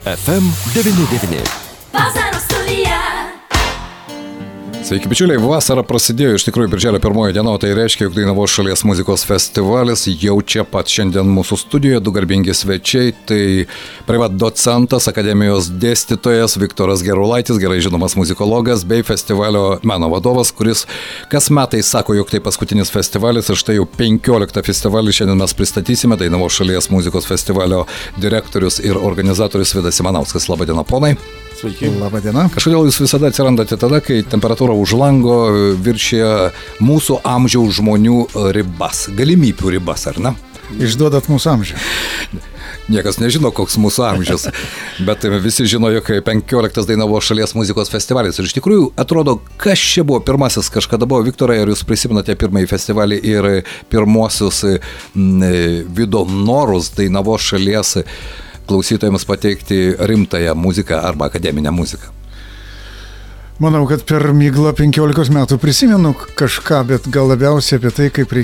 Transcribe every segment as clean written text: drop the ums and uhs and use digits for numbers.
FM99. Vasaros studija. Sveiki, bičiuliai, vasara prasidėjo iš tikrųjų birželio 1 diena, tai reiškia, jog Dainavos šalies muzikos festivalis jau čia pat šiandien mūsų studijoje, du garbingi svečiai, tai privat docentas, akademijos dėstytojas Viktoras Gerulaitis, gerai žinomas muzikologas, bei festivalio meno vadovas, kuris kas metais sako, jog tai paskutinis festivalis ir štai jau 15 festivalį šiandien mes pristatysime. Dainavos šalies muzikos festivalio direktorius ir organizatorius Vidas Simanauskas. Labadiena, ponai. Sveiki. Labadiena. Kažkodėl jūs visada atsirandate tada, kai temperatūra už lango viršė mūsų amžiaus žmonių ribas, galimybių ribas, ar ne? Išduodat mūsų amžių. Niekas nežino, koks mūsų amžius, bet visi žino, jog 15 Dainavos šalies muzikos festivalis. Ir iš tikrųjų atrodo, kas čia buvo pirmasis, kažkada buvo, Viktorai, ar jūs prisimenate pirmąjį festivalį ir pirmosius Vido norus Dainavos šalies klausytojams pateikti rimtąją muziką arba akademinę muziką? Manau, kad per miglą 15 metų prisimenu kažką, bet gal labiausiai apie tai, kaip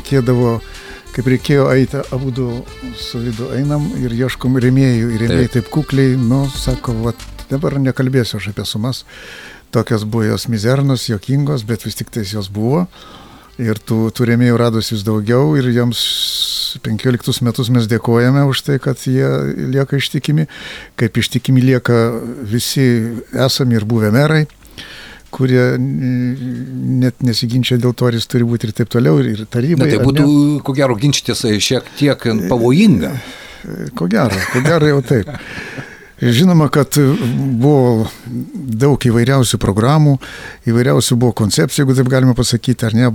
reikėjo eiti, abudu su Vidu einam ir ieškom rėmėjų. Ir rėmėjai taip kukliai, sako, dabar nekalbėsiu aš apie sumas. Tokios buvo jos mizernos, jokingos, bet vis tik tais jos buvo. Ir tų rėmėjų radosi vis daugiau ir jiems 15 metus mes dėkojame už tai, kad jie lieka ištikimi, kaip ištikimi lieka visi esami ir buvę merai, kurie net nesiginčia dėl to, ar jis turi būti ir taip toliau, ir tarybai. Tai būtų, ko gero, ginčytis šiek tiek pavojinga. Ko gero jau taip. Žinoma, kad buvo daug įvairiausių programų, įvairiausių buvo koncepcijų, jeigu taip galima pasakyti, ar ne,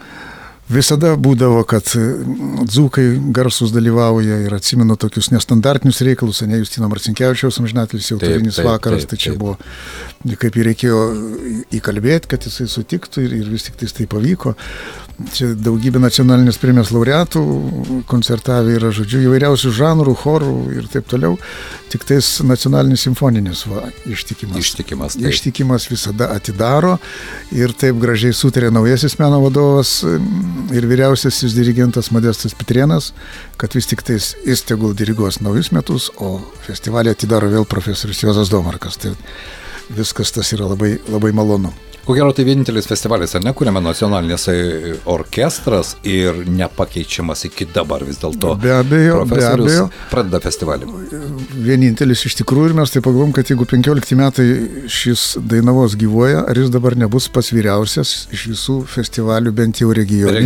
visada būdavo, kad dzūkai garsus dalyvauja ir atsimenu tokius nestandartinius reikalus, ne Justino Marcinkevičiaus amžinatilis autorinis vakaras, tai čia buvo, kaip jį reikėjo įkalbėti, kad jisai sutiktų ir vis tik tai pavyko. Čia daugybė nacionalinės premijos laureatų koncertavę yra, žodžiu, įvairiausių žanrų, chorų ir taip toliau. Tik tais nacionalinis simfoninis ištikimas. Ištikimas visada atidaro ir taip gražiai sutarė naujasis meno vadovas ir vyriausiasis dirigentas Modestas Pitrėnas, kad vis tik tais jis tegul diriguos naujus metus, o festivalį atidaro vėl profesorius Juozas Domarkas. Tai viskas tas yra labai, labai malonu. Ko gero, tai vienintelis festivalis, ar ne, kuriame nacionalinis orkestras ir nepakeičiamas iki dabar vis dėlto. Be abejo. Pradeda festivalį. Vienintelis iš tikrųjų ir mes taip pagalvom, kad jeigu 15 metai šis Dainavos gyvuoja, ar jis dabar nebus pats vyriausias iš visų festivalių, bent jau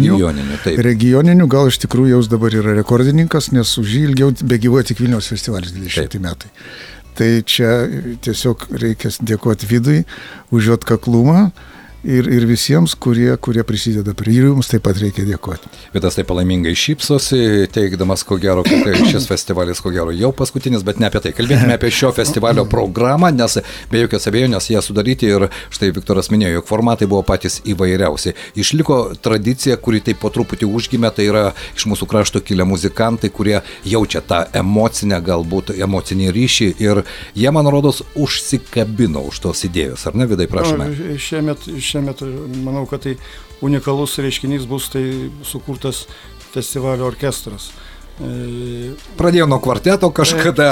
regioninių, gal iš tikrųjų jau dabar yra rekordininkas, nes už jį ilgiau begyvuoja tik Vilniaus festivalis 20 metai. Tai čia tiesiog reikia dėkoti Vidui už jo atkaklumą ir visiems, kurie prisideda prie ir jums taip pat reikia dėkoti. Vidas taip palaimingai šypsosi, teikdamas, ko gero, kad šis festivalis, ko gero, jau paskutinis, bet ne apie tai. Kalbėkime apie šio festivalio programą, nes be jokios abejonės ją sudaryti ir štai Viktoras minėjo, jog formatai buvo patys įvairiausi. Išliko tradicija, kuri taip po truputį užgimė, tai yra iš mūsų krašto kilę muzikantai, kurie jaučia tą emocinį ryšį ir jie, man rodos, užsikabino už tos idėjos. Ar ne, Vidai, prašome? Šiemet, manau, kad tai unikalus reiškinys bus, tai sukurtas festivalio orkestras. Pradėjo nuo kvarteto kažkada.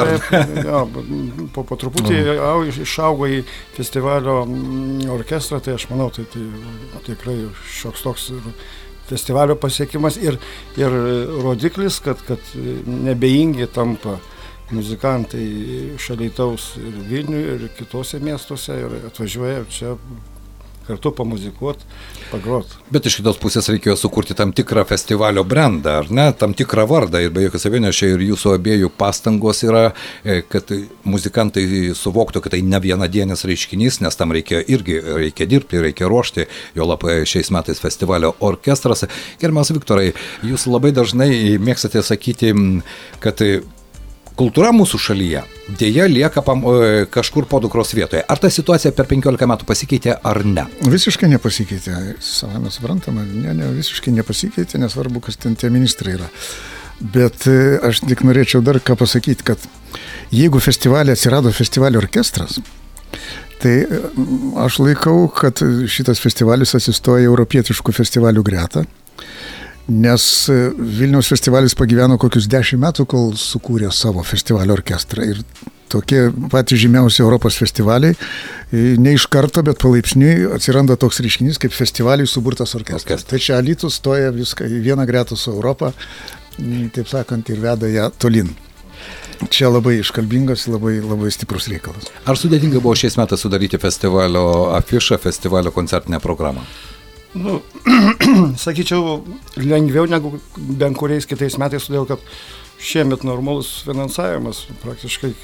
Po truputį išaugo į festivalio orkestrą, tai aš manau, tai tikrai šioks toks festivalio pasiekimas ir rodiklis, kad nebeingi tampa muzikantai Alytaus ir Vilniuje ir kitose miestuose ir atvažiuoja čia kartu pamuzikuoti, pagroti. Bet iš kitos pusės reikėjo sukurti tam tikrą festivalio brandą, ar ne, tam tikrą vardą ir be jokios abejonės čia ir jūsų abiejų pastangos yra, kad muzikantai suvoktų, kad tai ne vienadienis reiškinys, nes tam reikia dirbti, reikia ruošti, jo labai šiais metais festivalio orkestras. Gerbiamas Viktorai, jūs labai dažnai mėgstate sakyti, kad kultūra mūsų šalyje dėja lieka kažkur podukros vietoje. Ar ta situacija per 15 metų pasikeitė ar ne? Visiškai nepasikeitė. Savame suprantama, visiškai nepasikeitė, nesvarbu, kas ten tie ministrai yra. Bet aš tik norėčiau dar ką pasakyti, kad jeigu festivalė atsirado festivalio orkestras, tai aš laikau, kad šitas festivalis atsistoja europietiškų festivalių gretą. Nes Vilniaus festivalis pagyveno kokius 10 metų, kol sukūrė savo festivalio orkestrą. Ir tokie patys žymiausi Europos festivaliai. Ne iš karto, bet palaipsniui atsiranda toks reiškinys kaip festivaliai suburtas orkestras. Tai čia Alytus stoja viską į vieną gretą su Europą, taip sakant, ir veda ją tolin. Čia labai iškalbingas, labai, labai stiprus reikalas. Ar sudėtinga buvo šiais metais sudaryti festivalio afišą, festivalio koncertinę programą? Nu, sakyčiau, lengviau negu bent kuriais kitais metais, todėl kad šiemet normalus finansavimas praktiškai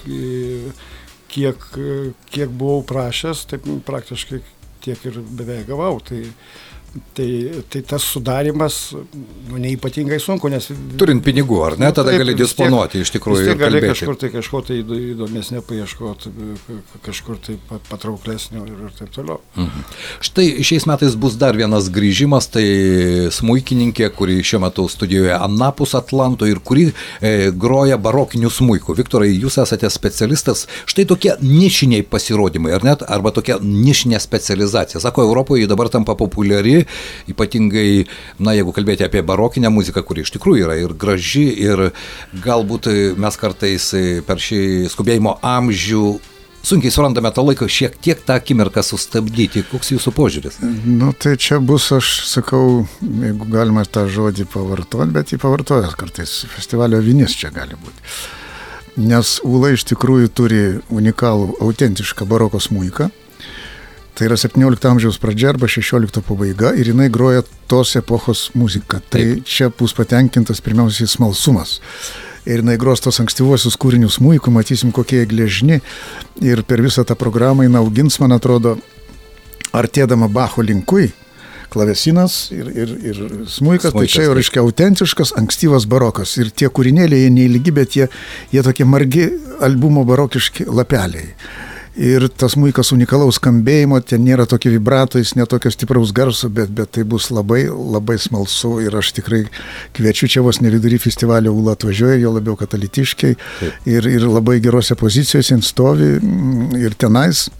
kiek buvau prašęs, taip praktiškai tiek ir beveik gavau. Tai tas sudarimas neįpatingai sunku, nes... Turint pinigų, ar ne? Tada gali disponuoti iš tikrųjų ir kalbėti. Vis tiek gali kažkur tai įdomesnio paieškoti, kažkur tai patrauklesnio ir taip toliau. Štai šiais metais bus dar vienas grįžimas, tai smuikininkė, kuri šiuo metu studijuoja anapus Atlanto ir kuri groja barokinių smuikų. Viktorai, jūs esate specialistas, štai tokie nišiniai pasirodymai, ar net, arba tokia nišinė specializacija. Sako, Europoje dabar tampa populiari, ypatingai, jeigu kalbėti apie barokinę muziką, kuri iš tikrųjų yra ir graži, ir galbūt mes kartais per šį skubėjimo amžių sunkiai surandame tą laiką šiek tiek tą akimirką sustabdyti. Koks jūsų požiūris? Tai čia bus, aš sakau, jeigu galima tą žodį pavartoti, bet jį pavartojęs kartais. Festivalio vinis čia gali būti. Nes Ūla iš tikrųjų turi unikalų, autentišką baroko smuiką. Tai yra 17 amžiaus pradžia arba 16 pabaiga ir jinai groja tos epochos muziką. Tai čia bus patenkintas pirmiausiai smalsumas. Ir jinai gros tos ankstyvuosius kūrinius smuikų, matysim kokie gležni. Ir per visą tą programą jinai augins, man atrodo, artėdama Bacho linkui, klavesinas ir smuikas. Tai čia jau reiškia autentiškas, ankstyvas barokas. Ir tie kūrinėliai, jie neilgi, bet jie tokie margi albumo barokiški lapeliai. Ir tas smuikas unikalaus skambėjimo, ten nėra tokio vibrato, jis netokio stipraus garso, bet tai bus labai, labai smalsu ir aš tikrai kviečiu, čia vos nevidury festivalio Ūla atvažiuoja, jo labiau katalikiškai ir labai gerose pozicijose jin stovi ir tenais.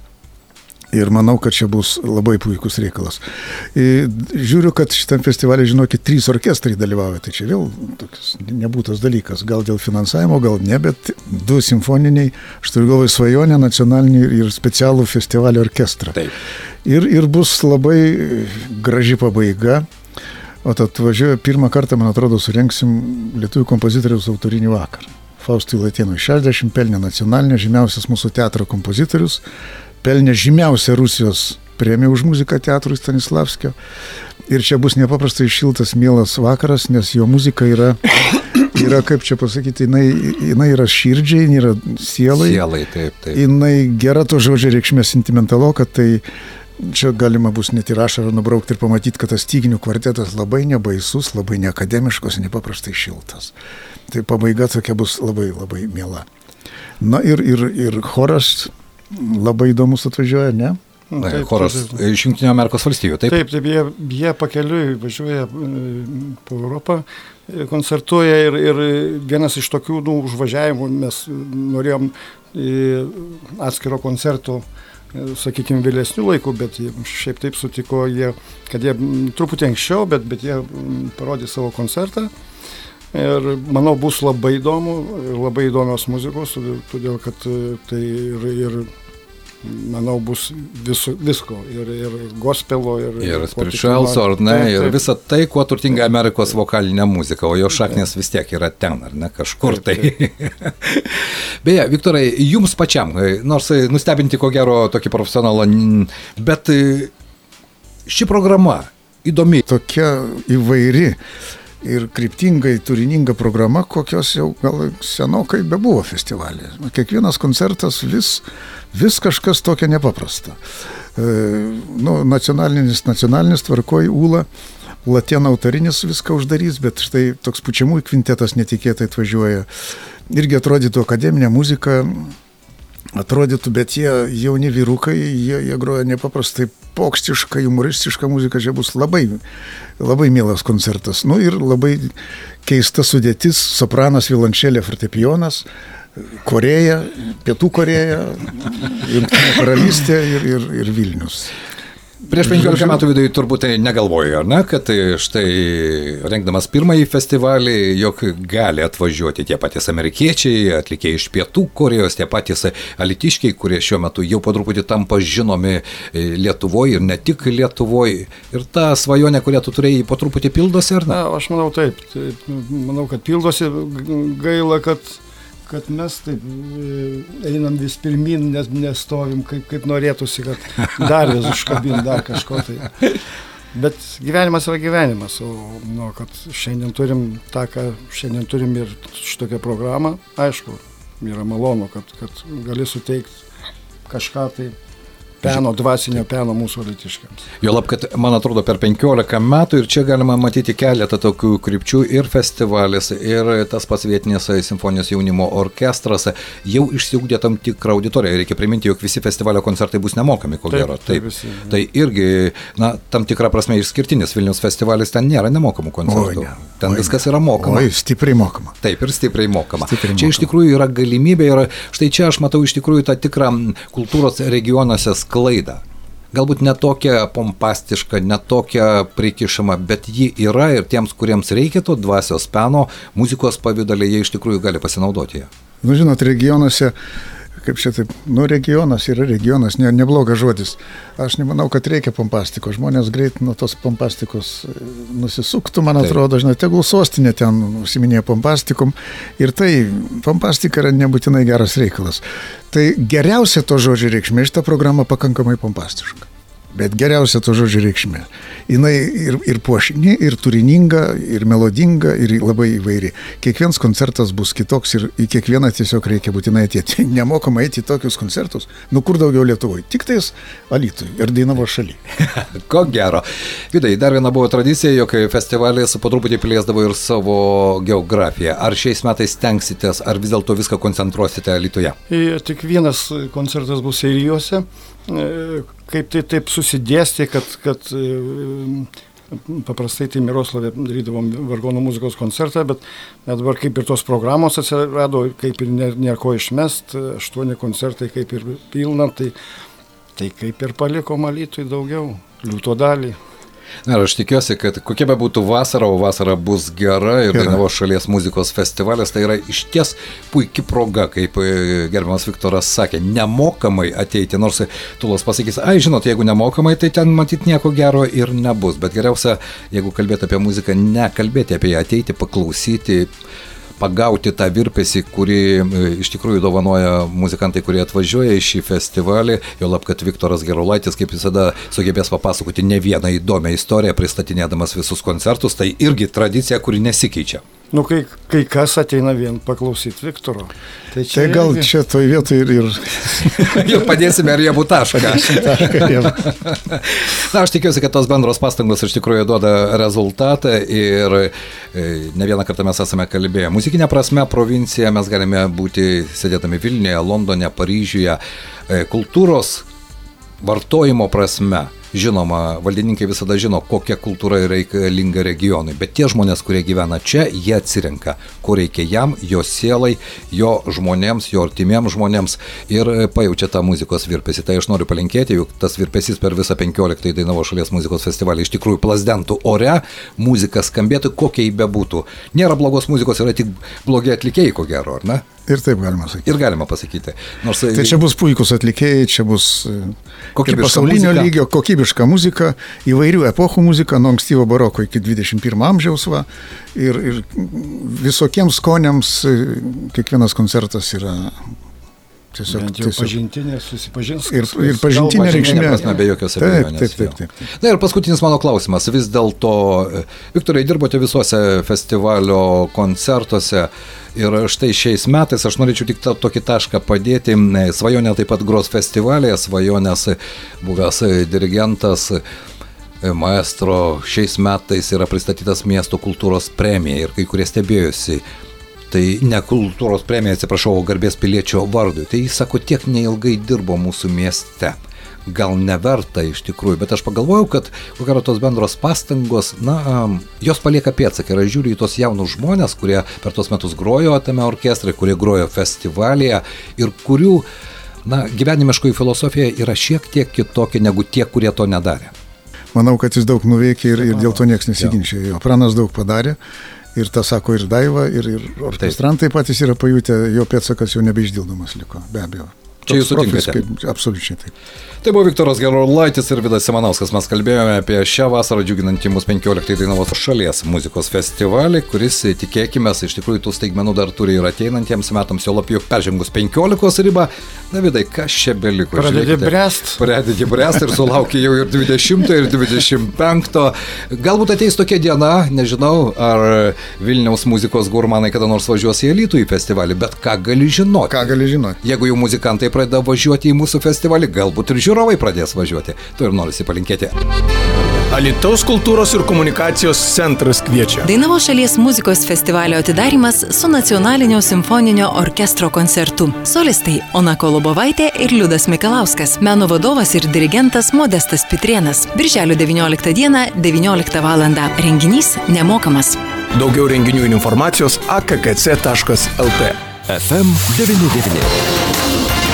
Ir manau, kad čia bus labai puikus reikalas. Žiūriu, kad šitam festivalį, žinokit, 3 orkestrai dalyvauja. Tai čia vėl toks nebūtas dalykas. Gal dėl finansavimo, gal ne, bet 2 simfoniniai, aš turiu galvoje Svajonę, nacionalinį ir specialų festivalio orkestrą. Taip. Ir bus labai graži pabaiga. O atvažiuoja pirmą kartą, man atrodo, surengsim lietuvių kompozitoriaus autorinį vakarą. Faustui Latėnui 60 pelnė nacionalinę, žymiausias mūsų teatro kompozitorius. Pelnė žymiausią Rusijos premiją už muziką teatrui Stanislavskio. Ir čia bus nepaprastai šiltas, mielas vakaras, nes jo muzika yra kaip čia pasakyti, jinai yra širdžiai, jinai yra sielai. Sielai, taip. Jinai gera to žodžio reikšmė sentimentaloka, tai čia galima bus net ir ašarą nubraukti ir pamatyti, kad tas styginių kvartetas labai nebaisus, labai neakademiškos, nepaprastai šiltas. Tai pabaiga tokia bus labai, labai miela. Na ir choras labai įdomus atvažiuoja, ne? Choras iš Jungtinių Amerikos valstijų, taip? Taip, jie pakeliui važiuoja po Europą, koncertuoja ir vienas iš tokių užvažiavimų mes norėjom atskiro koncerto, sakykime, vėlesnių laikų, bet šiaip taip sutiko jie, kad jie truputį anksčiau, bet jie parodė savo koncertą. Ir manau bus labai įdomu, labai įdomios muzikos, todėl kad tai ir manau bus visko, ir gospelo, ir spirituals, ar ne, ir visa tai, kuo turtinga Amerikos vokalinė muzika, o jo šaknis vis tiek yra ten, ar ne, kažkur tai. Beje, Viktorai, jums pačiam, nors nustebinti ko gero tokį profesionalą, bet ši programa įdomi. Tokia įvairi ir kryptingai turininga programa, kokios jau gal senokai bebuvo festivalė. Kiekvienas koncertas vis kažkas tokio nepaprasta. Nacionalinis tvarkoj Ūla, Latėno autorinis viską uždarys, bet štai toks pučiamųjų kvintetas netikėtai atvažiuoja. Irgi atrodytų akademinė muzika, bet jie jauni vyrukai, jie groja nepaprastai pokštišką, humoristišką muziką, čia bus labai, labai mielas koncertas. Ir labai keista sudėtis, sopranas, violončelė, fortepijonas, Korėja, Pietų Korėja, Jungtinė karalystė ir Vilnius. Prieš 15 metų viduje turbūt tai negalvoju, ar ne, kad štai rengdamas pirmąjį festivalį, jog gali atvažiuoti tie patys amerikiečiai, atlikėjai iš Pietų Korejos, tie patys alytiškiai, kurie šiuo metu jau po truputį tampa žinomi Lietuvoje ir ne tik Lietuvoje. Ir ta svajonė, kurią tu turėjai, po truputį pildosi, ar ne? Na, aš manau taip. Manau, kad pildosi. Gaila, kad mes taip einam vis pirmin, nestovim, kaip norėtųsi, kad dar vis užkabint, dar kažko tai. Bet gyvenimas yra gyvenimas, o kad šiandien turim tą, ką šiandien turim ir šitokią programą, aišku, yra malonu, kad gali suteikti kažką tai peno, dvasinio peno mūsų alytiškiams. Juolab, kad man atrodo per 15 metų ir čia galima matyti keletą tokių krypčių ir festivalis, ir tas pats vietinis simfonijos jaunimo orkestras jau išsiugdė tam tikrą auditoriją. Reikia priminti, jog visi festivalio koncertai bus nemokami, ko gero. Taip. Tai irgi, na, tam tikrą prasme išskirtinis Vilniaus festivalis, ten nėra nemokamų koncertų. Ten viskas yra mokama. Oi, stipriai mokama. Taip, ir stipriai mokama. Čia iš tikrųjų yra galimybė ir štai čia aš matau iš tikrųjų tą tikrą kultūros regionuose sklaidą. Galbūt ne tokia pompastiška, ne tokia prikišama, bet ji yra ir tiems, kuriems reikia to dvasios peno, muzikos pavydalė, jie iš tikrųjų gali pasinaudoti ją. Nu, žinot, regionuose, kaip čia taip, regionas yra regionas, neblogas žodis. Aš nemanau, kad reikia pompastikos. Žmonės greit nuo tos pompastikos nusisuktų, man atrodo, žinot, tegul sostinė ten užsiminėja pompastikom. Ir tai, pompastika yra nebūtinai geras reikalas. Tai geriausia to žodžio reikšmė, šita programa pakankamai pompastiška. Bet geriausia to žodžio reikšmė. Jinai ir puošni, ir turininga, ir melodinga, ir labai įvairi. Kiekvienas koncertas bus kitoks ir į kiekvieną tiesiog reikia būtinai atėti. Nemokamai eiti į tokius koncertus. Nu, kur daugiau Lietuvoje? Tik tais Alytui ir Dainavos šaly. Ko gero. Vidai, dar viena buvo tradicija, jog festivalis po truputį plėsdavo ir savo geografiją. Ar šiais metais stengsitės, ar vis dėlto viską koncentruosite Alytuje? Tik vienas koncertas bus Eirijuose. Kaip tai taip susidėstė, kad paprastai tai Miroslavė darydavom vargonų muzikos koncertą, bet dabar kaip ir tos programos atsirado, kaip ir nėra ko išmest, 8 koncertai kaip ir pilna, tai kaip ir palikom Alytui daugiau, liūto dalį. Na, aš tikiuosi, kad kokia be būtų vasara, o vasara bus gera ir Dainavos šalies muzikos festivalis, tai yra išties puikia proga, kaip gerbiamas Viktoras sakė, nemokamai ateiti, nors Tulas pasakys, žinot, jeigu nemokamai, tai ten matyt nieko gero ir nebus, bet geriausia, jeigu kalbėti apie muziką, nekalbėti apie ją, ateiti, paklausyti, pagauti tą virpesį, kurį iš tikrųjų dovanoja muzikantai, kurie atvažiuoja į šį festivalį, juolab, kad Viktoras Gerulaitis, kaip visada, sugebės papasakoti ne vieną įdomią istoriją, pristatinėdamas visus koncertus, tai irgi tradicija, kuri nesikeičia. Nu, kai kas ateina vien paklausyti Viktoro. Tai gal irgi... čia toj vietoj ir... Jau padėsime riebų tašką. Na, aš tikiuosi, kad tos bendros pastangos iš tikrųjų duoda rezultatą ir ne vieną kartą mes esame kalbėję. Muzikinė prasme, provincija mes galime būti sėdėdami Vilniuje, Londone, Paryžiuje. Kultūros vartojimo prasme, žinoma, valdininkai visada žino, kokia kultūra reikalinga regionui, bet tie žmonės, kurie gyvena čia, jie atsirenka, ko reikia jam, jo sielai, jo žmonėms, jo artimiems žmonėms ir pajaučia tą muzikos virpesį. Tai aš noriu palinkėti, juk tas virpesys per visą 15 Dainavos šalies muzikos festivalį iš tikrųjų plazdentų ore, muzika skambėtų, kokia jį bebūtų. Nėra blogos muzikos, yra tik blogi atlikėjai, ko gero, ar ne? Ir taip galima sakyti. Ir galima pasakyti. Nors, tai čia bus puikus atlikėjai, čia bus pasaulinio lygio kokybiška muzika, įvairių epochų muzika, nuo ankstyvo baroko iki 21 amžiaus. Ir visokiems skoniams kiekvienas koncertas yra tiesiog pažintinė, susipažins. Ir pažintinė reikšmė. Be jokios abejonės. Taip. Na ir paskutinis mano klausimas. Vis dėlto, Viktorai, dirbote visuose festivalio koncertuose. Ir štai šiais metais aš norėčiau tik tokį tašką padėti. Svajonė taip pat gros festivalėje, Svajonės buvęs dirigentas, maestro, šiais metais yra pristatytas miesto kultūros premija ir kai kurie stebėjosi. Tai ne kultūros premija, atsiprašau, o garbės piliečio vardui. Tai jis sako, tiek neilgai dirbo mūsų mieste. Gal neverta iš tikrųjų, bet aš pagalvojau, kad kokios tos bendros pastangos, jos palieka pėdsaką. Ir aš žiūriu į tos jaunus žmonės, kurie per tos metus grojo tame orkestre, kurie grojo festivalyje ir kurių, gyvenimiškoji filosofija yra šiek tiek kitokia negu tie, kurie to nedarė. Manau, kad jis daug nuveikė ir dėl to niekas nesiginčia. Jo, Pranas daug padarė ir tą sako ir Daiva, ir orkestrantai patys yra pajutę, jo pėdsakas jau nebeišdildomas liko, be abejo. Čia jūs sutinkate? Absoliučiai taip. Tai buvo Viktoras Gerulaitis ir Vidas Simanauskas. Mes kalbėjome apie šią vasarą džiuginantį mus 15 Dainavos šalies muzikos festivalį, kuris, tikėkime, iš tikrųjų tų staigmenų dar turi ir ateinantiems metams, jau labiau peržengus 15 ribą. Davidai, kas čia beliko? Pradedi bręst ir sulaukia jau ir 20 ir 25. Galbūt ateis tokia diena, nežinau, ar Vilniaus muzikos gurmanai kada nors važiuos į Alytų į festivalį, bet ką gali žinoti? Jeigu jau muzikantai pradeda važiuoti į mūsų festivalį, galbūt ir žiūrovai pradės važiuoti. To ir norisi palinkėti. Alytaus kultūros ir komunikacijos centras kviečia. Dainavos šalies muzikos festivalio atidarymas su Nacionalinio simfoninio orkestro koncertu. Solistai Ona Kolobovaitė ir Liudas Mikalauskas. Meno vadovas ir dirigentas Modestas Pitrėnas. Birželio 19 dieną 19 val. Renginys nemokamas. Daugiau renginių ir informacijos akkc.lt. FM 99.